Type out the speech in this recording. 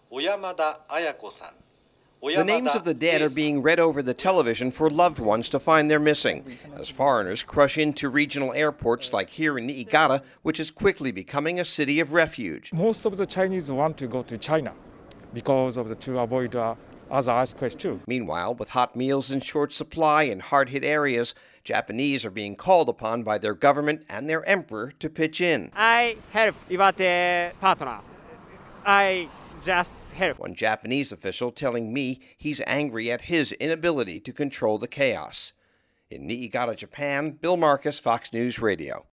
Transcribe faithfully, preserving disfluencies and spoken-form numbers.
Oyamada Ayako-san. The names of the dead are being read over the television for loved ones to find their missing, as foreigners crush into regional airports like here in Niigata, which is quickly becoming a city of refuge. Most of the Chinese want to go to China because of the to avoid uh, other earthquakes too. Meanwhile, with hot meals in short supply in hard-hit areas, Japanese are being called upon by their government and their emperor to pitch in. I help Iwate partner. I just help. One Japanese official telling me he's angry at his inability to control the chaos. In Niigata, Japan, Bill Marcus, Fox News Radio.